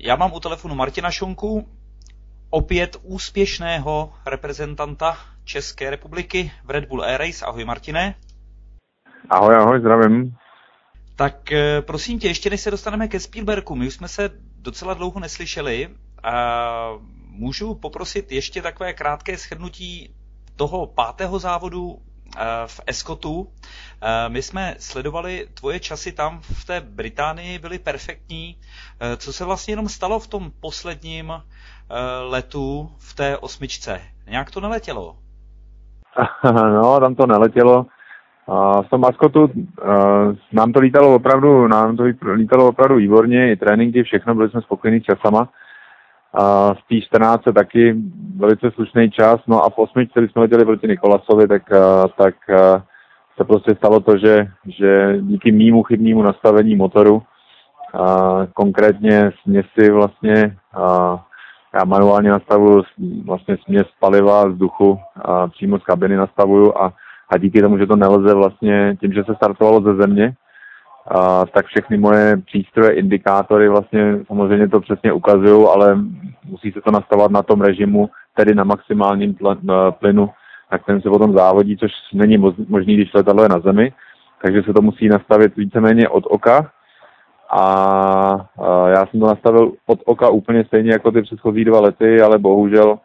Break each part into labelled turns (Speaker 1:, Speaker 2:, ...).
Speaker 1: Já mám u telefonu Martina Šonku, opět úspěšného reprezentanta České republiky v Red Bull Air Race. Ahoj Martine.
Speaker 2: Ahoj, zdravím.
Speaker 1: Tak prosím tě, ještě než se dostaneme ke Spielbergu, my už jsme se docela dlouho neslyšeli. Můžu poprosit ještě takové krátké shrnutí toho 5. závodu v Ascotu. My jsme sledovali tvoje časy tam v té Británii, byly perfektní. Co se vlastně jenom stalo v tom posledním letu v té 8? Nějak to neletělo?
Speaker 2: No, tam to neletělo. V tom Ascotu nám to lítalo opravdu výborně, i tréninky, všechno, byli jsme spokojení s časama. V té 14 taky velice slušný čas, no a v 8, když jsme letěli proti Nikolasovi, tak se prostě stalo to, že díky mému chybnému nastavení motoru, konkrétně směsi vlastně, já manuálně nastavuju vlastně směs paliva a vzduchu, přímo z kabiny nastavuju a díky tomu, že to nelze vlastně, tím, že se startovalo ze země, tak všechny moje přístroje, indikátory vlastně samozřejmě to přesně ukazují, ale musí se to nastavovat na tom režimu, tedy na maximálním plynu, na kterém se potom závodí, což není možný, když letadlo je na zemi, takže se to musí nastavit víceméně od oka a já jsem to nastavil od oka úplně stejně jako ty předchozí 2 lety, ale bohužel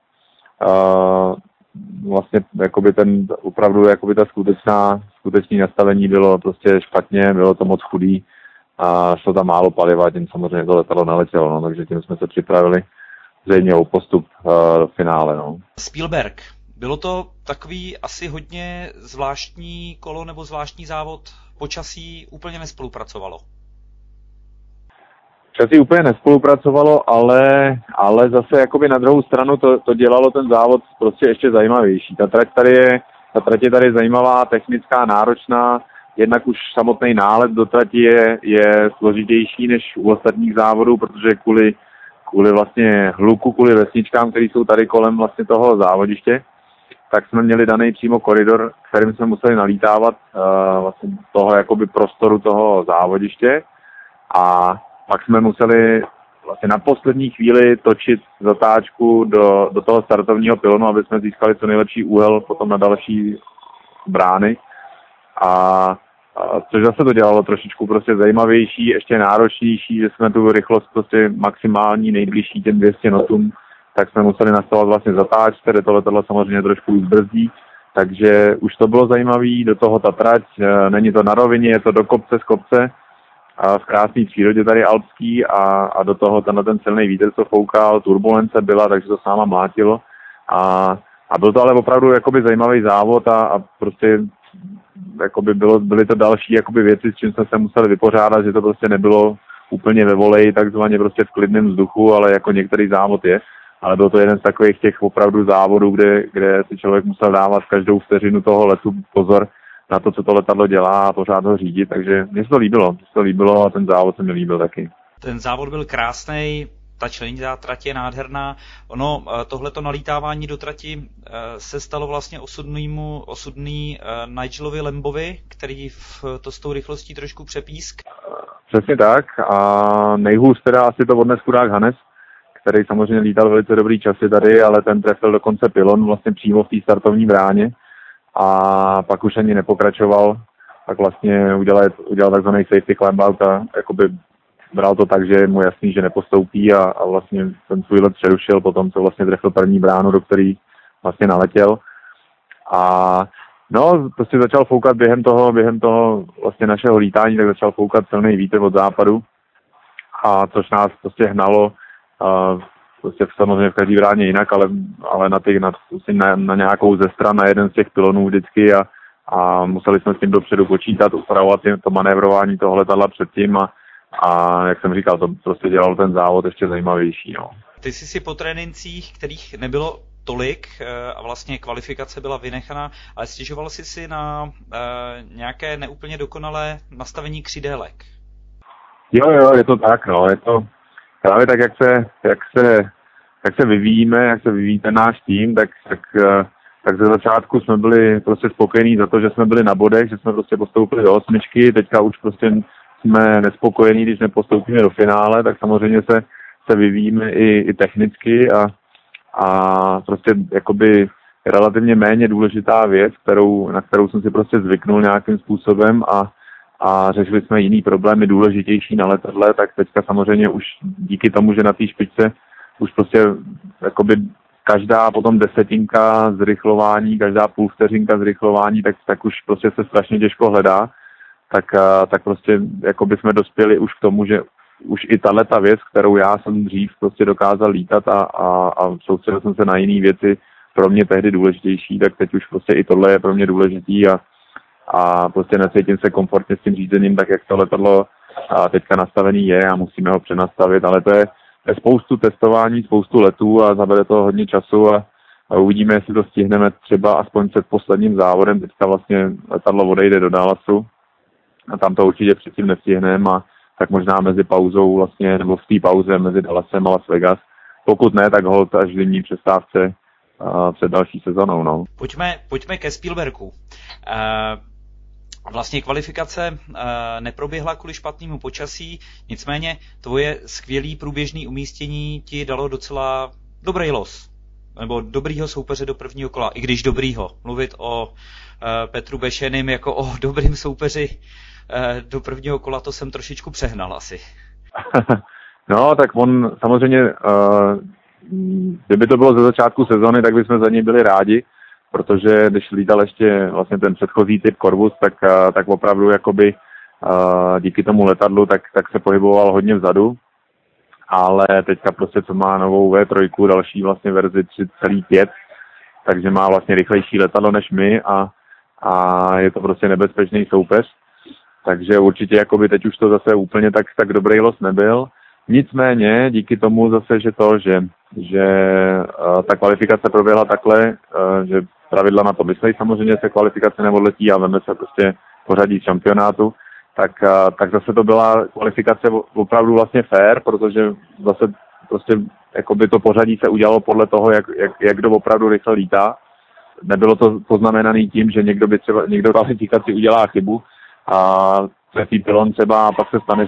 Speaker 2: vlastně jakoby ta skutečné nastavení bylo prostě špatně, bylo to moc chudý a šlo tam málo paliva, tím samozřejmě to letadlo neletělo, no, takže tím jsme se připravili zřejmě o postup do finále. No.
Speaker 1: Spielberg, bylo to takový asi hodně zvláštní kolo nebo zvláštní závod, počasí úplně nespolupracovalo?
Speaker 2: Časí úplně nespolupracovalo, ale zase jakoby na druhou stranu to dělalo ten závod prostě ještě zajímavější. Ta trať je tady zajímavá, technická, náročná, jednak už samotný nálet do trati je složitější než u ostatních závodů, protože kvůli vlastně hluku, kvůli vesničkám, které jsou tady kolem vlastně toho závodiště, tak jsme měli daný přímo koridor, kterým jsme museli nalítávat vlastně toho jakoby prostoru toho závodiště a pak jsme museli vlastně na poslední chvíli točit zatáčku do toho startovního pylonu, aby jsme získali co nejlepší úhel potom na další brány. A což zase to dělalo trošičku prostě zajímavější, ještě náročnější, že jsme tu rychlost prostě maximální, nejbližší těm 200 notům, tak jsme museli nastavovat vlastně zatáč, které to letadlo samozřejmě trošku brzdí. Takže už to bylo zajímavé, do toho ta trať, není to na rovině, je to do kopce z kopce. V krásné přírodě tady alpský a do toho ten silný vítr, co foukal, turbulence byla, takže to sáma mlátilo. A byl to ale opravdu jakoby zajímavý závod a prostě jakoby byly to další jakoby věci, s čím jsme se museli vypořádat, že to prostě nebylo úplně ve voleji, takzvaně prostě v klidném vzduchu, ale jako některý závod je. Ale byl to jeden z takových těch opravdu závodů, kde si člověk musel dávat každou vteřinu toho letu pozor na to, co to letadlo dělá a pořád ho řídit, takže mně se to líbilo a ten závod se mi líbil taky.
Speaker 1: Ten závod byl krásnej, ta členěná trať je nádherná. Ono, tohleto nalítávání do trati se stalo vlastně osudný Nigelovi Lambovi, který to s tou rychlostí trošku přepísk.
Speaker 2: Přesně tak a nejhůř teda asi to odnes chudák Hannes, který samozřejmě lítal velice dobrý časy tady, ale ten trefil dokonce pylon vlastně přímo v té startovní bráně. A pak už ani nepokračoval, tak vlastně udělal takzvaný safety climb out a jakoby bral to tak, že je mu jasný, že nepostoupí a vlastně ten svůj let přerušil potom, co vlastně trefil první bránu, do který vlastně naletěl. A no, prostě začal foukat během toho vlastně našeho lítání, tak začal foukat silný vítr od západu, a což nás prostě hnalo prostě samozřejmě v každý bráně jinak, ale na nějakou ze stran, na jeden z těch pylonů vždycky a museli jsme s tím dopředu počítat, upravovat to manévrování toho letadla předtím a jak jsem říkal, to prostě dělalo ten závod ještě zajímavější. No.
Speaker 1: Ty jsi si po trénincích, kterých nebylo tolik a vlastně kvalifikace byla vynechaná, ale stěžoval jsi si na nějaké neúplně dokonalé nastavení křidélek.
Speaker 2: Jo, je to tak, no, je to právě tak, jak se vyvíjíme, jak se vyvíjí ten náš tým, tak ze začátku jsme byli prostě spokojení za to, že jsme byli na bodech, že jsme prostě postoupili do 8, teďka už prostě jsme nespokojení, když nepostoupíme do finále, tak samozřejmě se se vyvíjíme i technicky a prostě jakoby relativně méně důležitá věc, na kterou jsem si prostě zvyknul nějakým způsobem a řešili jsme jiný problémy důležitější na letadle, tak teďka samozřejmě už díky tomu, že na té špičce už prostě jakoby každá potom desetinka zrychlování, každá půl vteřinka zrychlování, tak už prostě se strašně těžko hledá, tak prostě jakoby jsme dospěli už k tomu, že už i tato věc, kterou já jsem dřív prostě dokázal lítat a soustředil jsem se na jiné věci, pro mě tehdy důležitější, tak teď už prostě i tohle je pro mě důležitý a prostě necítím se komfortně s tím řízením, tak jak to letadlo teďka nastavený je a musíme ho přenastavit, ale to je spoustu testování, spoustu letů a zabere to hodně času a uvidíme, jestli to stihneme třeba aspoň před posledním závodem, teďka vlastně letadlo odejde do Dallasu a tam to určitě předtím nestihneme a tak možná mezi pauzou vlastně, nebo v té pauze mezi Dallasem a Las Vegas. Pokud ne, tak holt až zimní přestávce před další sezónou. No.
Speaker 1: Pojďme ke Spielbergu. Vlastně kvalifikace neproběhla kvůli špatnému počasí, nicméně tvoje skvělý průběžný umístění ti dalo docela dobrý los, nebo dobrýho soupeře do prvního kola, i když dobrýho. Mluvit o Petru Bešenym jako o dobrým soupeři do prvního kola, to jsem trošičku přehnal asi.
Speaker 2: No, tak on samozřejmě, kdyby to bylo ze začátku sezony, tak bychom za něj byli rádi, protože když lítal ještě vlastně ten předchozí typ Corvus, tak opravdu jakoby díky tomu letadlu, tak se pohyboval hodně vzadu, ale teďka prostě co má novou V3, další vlastně verzi 3,5, takže má vlastně rychlejší letadlo než my a je to prostě nebezpečný soupeř, takže určitě jakoby teď už to zase úplně tak dobrý los nebyl. Nicméně díky tomu zase, že ta kvalifikace proběhla takhle, že pravidla na to myslejí, samozřejmě se kvalifikace neodletí a veme se prostě pořadí šampionátu, tak zase to byla kvalifikace opravdu vlastně fair, protože zase prostě jakoby to pořadí se udělalo podle toho, jak kdo opravdu rychle lítá. Nebylo to poznamenané tím, že někdo kvalifikaci udělá chybu a trefí pilon třeba a pak se stane,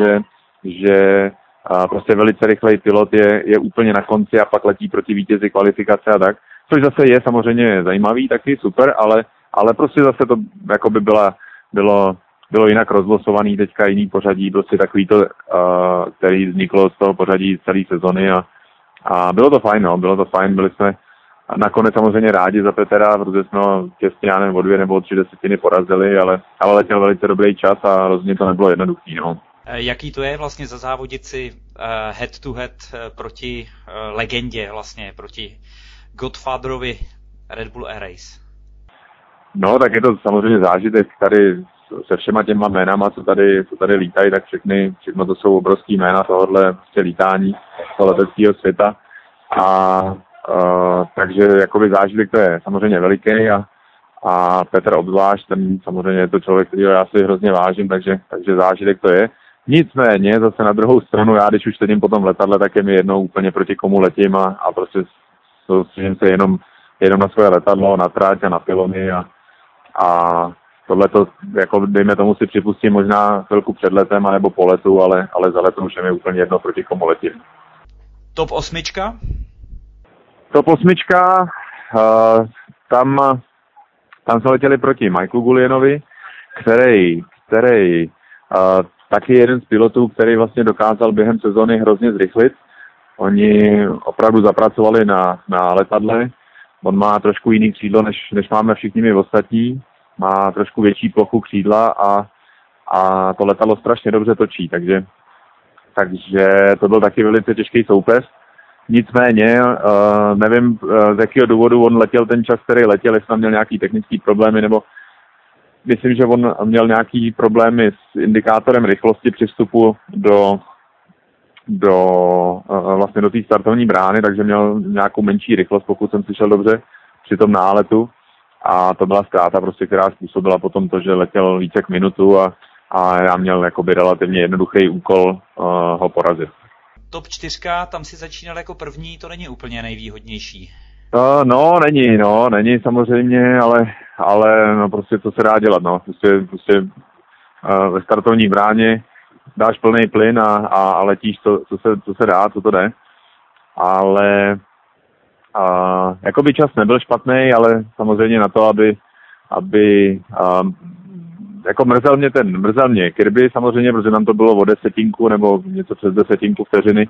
Speaker 2: že prostě velice rychlej pilot je úplně na konci a pak letí proti vítězi kvalifikace a tak. Což zase je samozřejmě zajímavý, taky super, ale prostě zase to jakoby bylo jinak rozlosovaný teďka jiný pořadí, prostě takový to, který vzniklo z toho pořadí celé sezony a bylo to fajn, no, bylo to fajn, byli jsme nakonec samozřejmě rádi za Petra, protože jsme ho těsně o 2 nebo 3 desetiny porazili, ale letěl velice dobrý čas a rozhodně to nebylo jednoduchý, no.
Speaker 1: Jaký to je vlastně zazávodit si head to head proti legendě, vlastně proti Godfatherovi Red Bull Air Race? No, tak je to samozřejmě zážitek tady se všema těma jménama, co tady lítají, tak všechno to jsou obrovský jména tohohle prostě lítání toho leteckého světa takže jakoby zážitek to je samozřejmě veliký a Petr obzvlášť, ten samozřejmě je to člověk, kterýho já si hrozně vážím, takže zážitek to je. Nicméně zase na druhou stranu, já když už sedím po tom letadle, tak je mi jednou úplně proti komu letím a prostě soustředím se jenom na svoje letadlo, na tráť a na pilony a tohleto, jako dejme tomu si připustím možná chvilku před letem anebo po letu, ale za letem už je mi úplně jedno proti komu letím. Top 8?
Speaker 2: Top 8, tam jsme letěli proti Michaelu Goulianovi, který taky jeden z pilotů, který vlastně dokázal během sezony hrozně zrychlit. Oni opravdu zapracovali na letadle. On má trošku jiný křídlo, než máme všichni my ostatní. Má trošku větší plochu křídla a to letadlo strašně dobře točí, takže to byl taky velice těžký soupeř. Nicméně, nevím, z jakého důvodu on letěl ten čas, který letěl, jestli tam měl nějaký technický problémy, nebo myslím, že on měl nějaký problémy s indikátorem rychlosti při vstupu vlastně do té startovní brány, takže měl nějakou menší rychlost, pokud jsem slyšel dobře, při tom náletu. A to byla ztráta, prostě, která způsobila potom to, že letěl více k minutu a já měl jakoby relativně jednoduchý úkol ho porazit.
Speaker 1: Top 4, tam si začínal jako první, to není úplně nejvýhodnější. Není samozřejmě, ale no prostě co se dá dělat, no. Prostě ve startovní bráně
Speaker 2: dáš plný plyn a letíš, co se dá, co to jde. Ale jakoby čas nebyl špatný, ale samozřejmě na to, aby jako mrzel mě Kirby samozřejmě, protože nám to bylo o desetinku nebo něco přes desetinku vteřiny,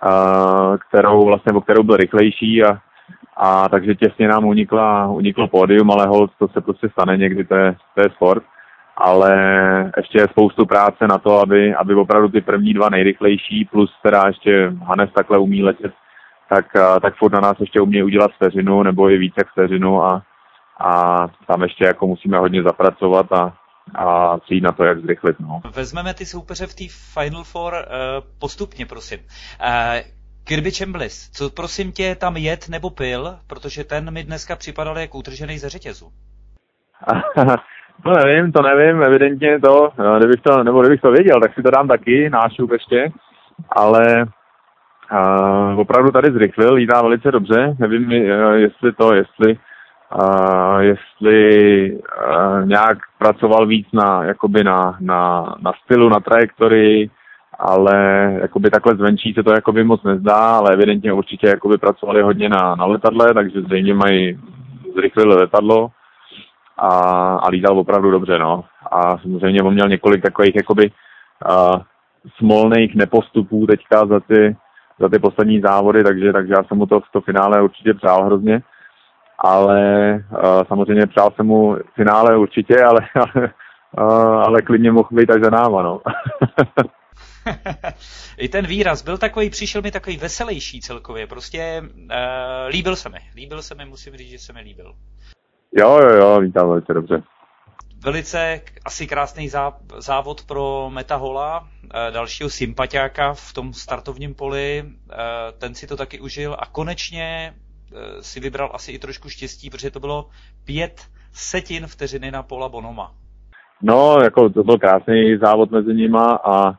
Speaker 2: o kterou byl rychlejší a takže těsně nám uniklo pódium, ale hold, to se prostě stane někdy, to je sport. Ale ještě je spoustu práce na to, aby opravdu ty první dva nejrychlejší, plus teda ještě Hannes takhle umí letět, tak furt na nás ještě umí udělat vteřinu nebo i víc jak vteřinu a tam ještě jako musíme hodně zapracovat a přijít na to, jak zrychlit. No.
Speaker 1: Vezmeme ty soupeře v té Final Four postupně, prosím. Kirby Chambliss, co prosím tě tam jet nebo pil, protože ten mi dneska připadal jako utržený ze řetězu.
Speaker 2: To nevím, evidentně kdybych to věděl, tak si to dám taky, nášup ještě, ale opravdu tady zrychlil, lítá velice dobře, nevím, jestli nějak pracoval víc na stylu, na trajektorii, ale jakoby takhle zvenčí se to jakoby moc nezdá, ale evidentně určitě jakoby pracovali hodně na letadle, takže zřejmě mají zrychlili letadlo a lítal opravdu dobře, no. A samozřejmě on měl několik takových jakoby smolných nepostupů teďka za ty poslední závody, takže já jsem mu to finále určitě přál hrozně. Ale samozřejmě přál jsem mu finále určitě, ale klidně mohl být až za náma, no.
Speaker 1: I ten výraz byl takový, přišel mi takový veselější celkově, prostě líbil se mi, musím říct, že se mi líbil.
Speaker 2: Jo, vítám velice dobře.
Speaker 1: Velice asi krásný závod pro Meta Hola, dalšího sympatiáka v tom startovním poli, ten si to taky užil a konečně si vybral asi i trošku štěstí, protože to bylo 0,05 vteřiny na Paula Bonhoma.
Speaker 2: No, jako to byl krásný závod mezi nima a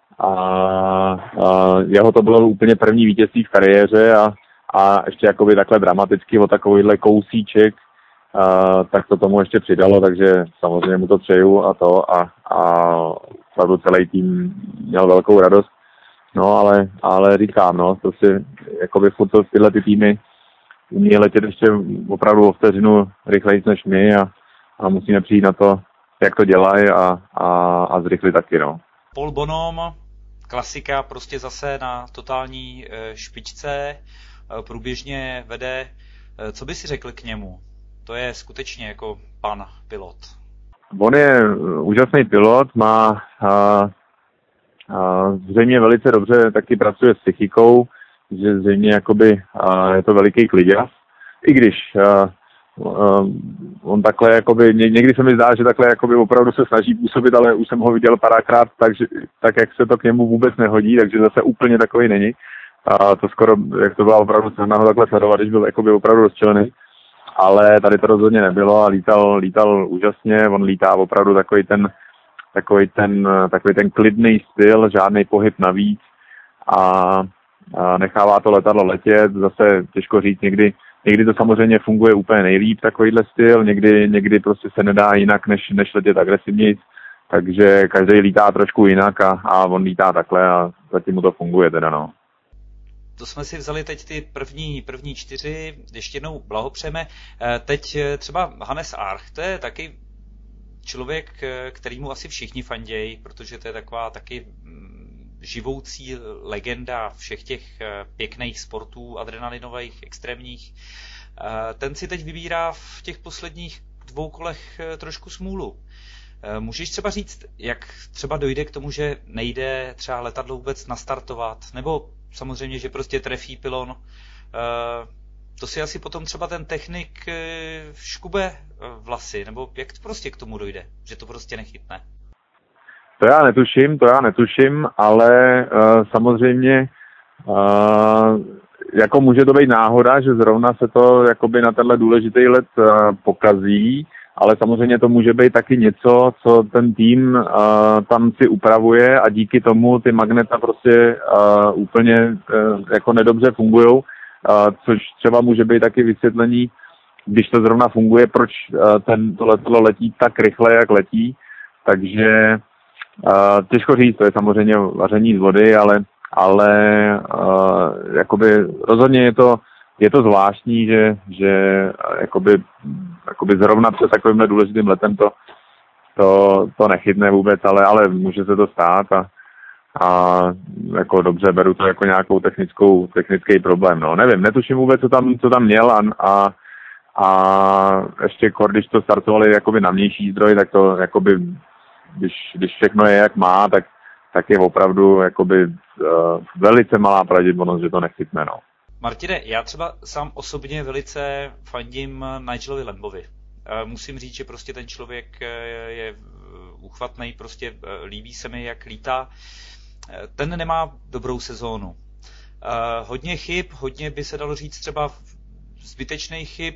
Speaker 2: jeho to bylo úplně první vítězství v kariéře a ještě jakoby takhle dramaticky o takovýhle kousíček, tak to tomu ještě přidalo, takže samozřejmě mu to přeju a opravdu celý tým měl velkou radost. No, ale říkám, no, to si jakoby furt tyhle ty týmy umí letět ještě opravdu o vteřinu rychleji než my a musíme přijít na to, jak to dělají a zrychlit taky, no.
Speaker 1: Paul Bonhomme, klasika, prostě zase na totální špičce, průběžně vede. Co by si řekl k němu? To je skutečně jako pan pilot.
Speaker 2: On je úžasný pilot, má zřejmě velice dobře taky pracuje s psychikou, že zřejmě jakoby je to veliký kliděs. I když on takhle jakoby, někdy se mi zdá, že takhle jakoby opravdu se snaží působit, ale už jsem ho viděl párkrát tak jak se to k němu vůbec nehodí, takže zase úplně takový není. To skoro, jak to byla opravdu snadná ho takhle sledovat, když byl jakoby opravdu rozčilený. Ale tady to rozhodně nebylo a lítal úžasně, on lítá opravdu takový ten klidný styl, žádný pohyb navíc a nechává to letadlo letět, zase těžko říct, někdy to samozřejmě funguje úplně nejlíp, takovýhle styl, někdy prostě se nedá jinak, než letět agresivněji, takže každý lítá trošku jinak a on lítá takhle a zatím mu to funguje teda, no.
Speaker 1: To jsme si vzali teď ty první 4, ještě jednou blahopřejeme. Teď třeba Hannes Arch, to je taky člověk, kterýmu asi všichni fandějí, protože to je taková taky živoucí legenda všech těch pěkných sportů, adrenalinových, extrémních. Ten si teď vybírá v těch posledních 2 kolech trošku smůlu. Můžeš třeba říct, jak třeba dojde k tomu, že nejde třeba letadlo vůbec nastartovat, nebo samozřejmě, že prostě trefí pilon. To si asi potom třeba ten technik škube vlasy, nebo jak to prostě k tomu dojde, že to prostě nechytne?
Speaker 2: To já netuším, ale samozřejmě jako může to být náhoda, že zrovna se to jakoby na tenhle důležitý let pokazí, ale samozřejmě to může být taky něco, co ten tým tam si upravuje a díky tomu ty magneta prostě úplně jako nedobře fungujou, což třeba může být taky vysvětlení, když to zrovna funguje, proč to letadlo letí tak rychle, jak letí. Takže Těžko říct, to je samozřejmě vaření z vody, ale jakoby rozhodně je to zvláštní, že jakoby zrovna před takovýmhle důležitým letem to nechytne vůbec, ale může se to stát a jako dobře, beru to jako nějakou technický problém, no. Nevím, netuším vůbec, co tam měl a ještě když to startovali jakoby na vnější zdroj, tak to jakoby, když všechno je jak má, tak je opravdu jakoby velice malá pravděpodobnost, že to nechytne, no.
Speaker 1: Martine, já třeba sám osobně velice fandím Nigelovi Lambovi. Musím říct, že prostě ten člověk je uchvatný, prostě líbí se mi, jak lítá. Ten nemá dobrou sezónu. Hodně chyb, hodně by se dalo říct třeba zbytečných chyb.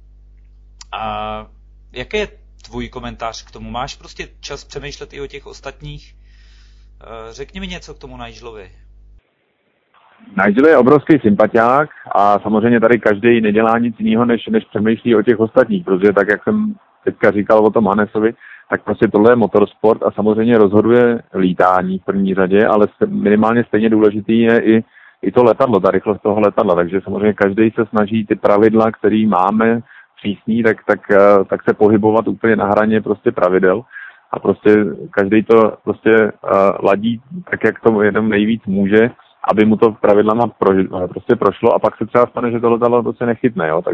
Speaker 1: Jaký je tvůj komentář k tomu? Máš prostě čas přemýšlet i o těch ostatních? Řekni mi něco k tomu Nigelovi.
Speaker 2: Nigel je obrovský sympatiák a samozřejmě tady každý nedělá nic jiného, než přemýšlí o těch ostatních, protože tak, jak jsem teďka říkal o tom Hannesovi, tak prostě tohle je motorsport a samozřejmě rozhoduje lítání v první řadě, ale minimálně stejně důležitý je i to letadlo, ta rychlost toho letadla, takže samozřejmě každý se snaží ty pravidla, které máme přísný, tak se pohybovat úplně na hraně prostě pravidel a prostě každý to prostě ladí tak, jak to jenom nejvíc může, aby mu to pravidlama prostě prošlo a pak se třeba stane, že to letadlo prostě nechytne, jo,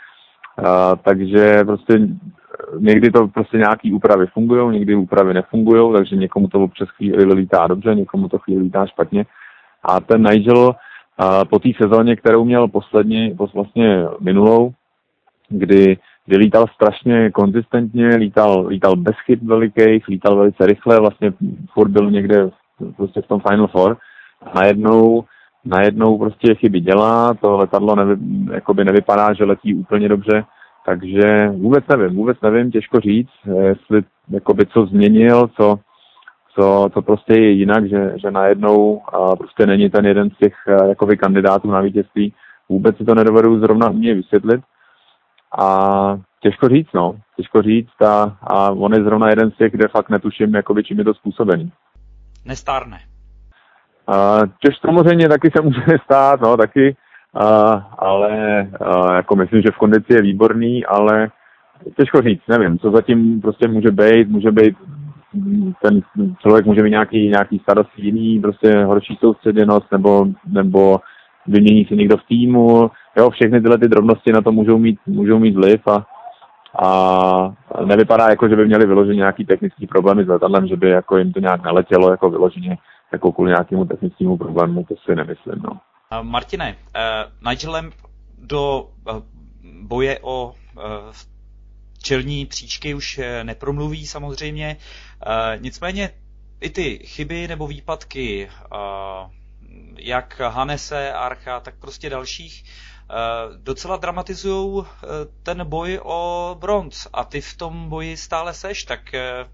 Speaker 2: takže prostě někdy to prostě nějaký úpravy fungujou, někdy úpravy nefungujou, takže někomu to občas chvíli lítá dobře, někomu to chvíli lítá špatně a ten Nigel po té sezóně, kterou měl vlastně minulou, kdy lítal strašně konzistentně, lítal bez chyb velikých, lítal velice rychle, vlastně furt byl někde prostě v tom Final Four. Najednou prostě chyby dělá, to letadlo nevypadá, že letí úplně dobře, takže vůbec nevím, těžko říct, jestli jakoby co změnil, co prostě je jinak, že najednou prostě není ten jeden z těch jakoby kandidátů na vítězství. Vůbec si to nedovedu zrovna mě vysvětlit. A těžko říct a on je zrovna jeden z těch, kde fakt netuším, jakoby, čím je to způsobený.
Speaker 1: Nestárne.
Speaker 2: Což samozřejmě taky se může stát, no, taky, ale jako myslím, že v kondici je výborný, ale těžko říct, nevím, co zatím prostě může být, ten člověk může mít nějaký starosti jiný, prostě horší soustředěnost, nebo vymění si někdo v týmu, jo, všechny tyhle ty drobnosti na to můžou mít vliv a nevypadá jako, že by měli vyloženě nějaký technický problémy s letadlem, že by jako jim to nějak naletělo jako vyloženě jako kvůli nějakému technickému problému, to si nemyslím, no.
Speaker 1: Martine, Nigel Lamb do boje o čelní příčky už nepromluví samozřejmě, nicméně i ty chyby nebo výpadky, jak Hannese, Archa, tak prostě dalších, docela dramatizujou ten boj o bronz a ty v tom boji stále seš, tak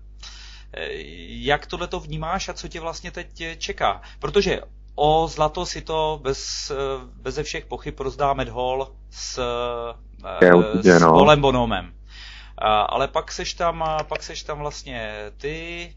Speaker 1: jak tohleto vnímáš a co tě vlastně teď čeká? Protože o zlato si to beze všech pochyb rozdá Matt Hall s Paulem Bonhomem. Ale pak seš tam vlastně ty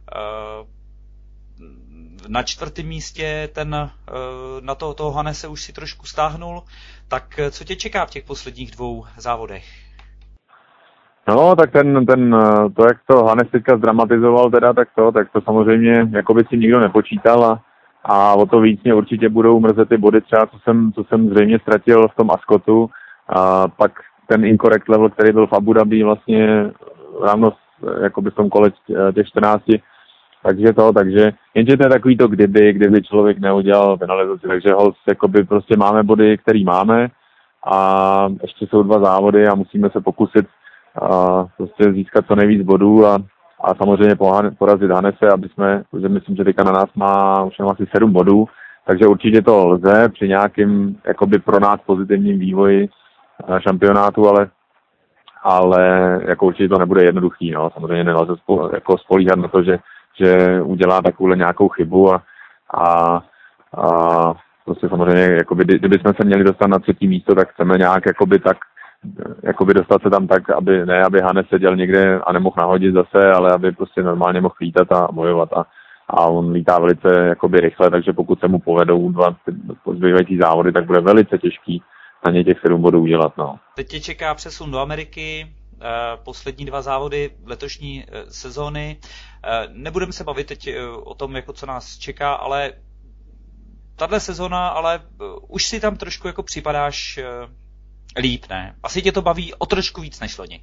Speaker 1: na 4. místě na toho Hannese už si trošku stáhnul. Tak co tě čeká v těch posledních 2 závodech?
Speaker 2: No, tak to, jak to Hannes teďka zdramatizoval tak to samozřejmě jakoby si nikdo nepočítal a o to víc mě určitě budou mrzet ty body třeba, co jsem zřejmě ztratil v tom Ascotu a pak ten incorrect level, který byl v Abu Dhabi vlastně ráno jakoby v tom kole těch 14, takže jenže to je takový to kdyby člověk neudělal penalizaci, takže jakoby prostě máme body, který máme a ještě jsou 2 závody a musíme se pokusit prostě získat co nejvíc bodů a samozřejmě porazit Hannese, protože myslím, že teďka na nás má už asi 7 bodů, takže určitě to lze při nějakým jakoby pro nás pozitivním vývoji šampionátu, ale jako určitě to nebude jednoduchý, no, samozřejmě nelze jako spolíhat na to, že udělá takovou nějakou chybu a prostě samozřejmě, jakoby, kdybychom se měli dostat na 3. místo, tak chceme nějak jakoby tak jakoby dostat se tam tak, aby Hannes seděl někde a nemohl nahodit zase, ale aby prostě normálně mohl lítat a bojovat a on lítá velice jakoby rychle, takže pokud se mu povedou 2 zbývající závody, tak bude velice těžký na ně těch 7 bodů udělat. No.
Speaker 1: Teď tě čeká přesun do Ameriky, poslední 2 závody letošní sezóny. Nebudeme se bavit teď o tom, jako co nás čeká, ale tahle sezóna, ale už si tam trošku jako připadáš líp, ne? Asi tě to baví o trošku víc než loni.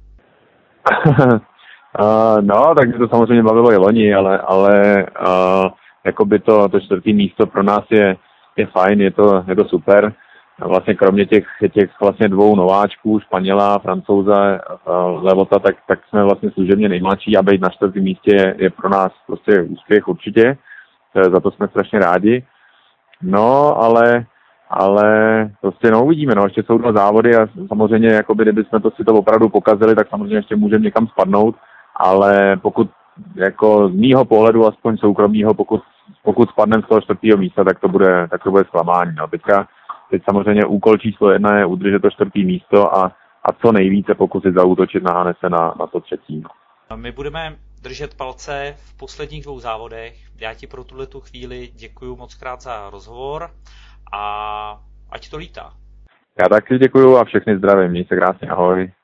Speaker 2: No, tak mě to samozřejmě bavilo i loni, ale jakoby to 4. místo pro nás je fajn, je to super. Vlastně kromě těch vlastně 2 nováčků, Španěla, Francouze, Levota, tak jsme vlastně služebně nejmladší a být na 4. místě je pro nás prostě úspěch určitě. Za to jsme strašně rádi. No, ale prostě uvidíme, ještě jsou 2 závody a samozřejmě, jakoby, kdybychom si to opravdu pokazili, tak samozřejmě ještě můžeme někam spadnout, ale pokud, jako z mýho pohledu, aspoň soukromýho, pokud spadneme z toho 4. místa, tak to bude zklamání. No. Teď samozřejmě úkol číslo 1 je udržet to 4. místo a co nejvíce pokusit zaútočit na Hannese na to 3.
Speaker 1: My budeme držet palce v posledních 2 závodech. Já ti pro tuhletu chvíli děkuju moc krát za rozhovor a ať to lítá.
Speaker 2: Já taky děkuju a všechny zdravím. Měj se krásně, ahoj.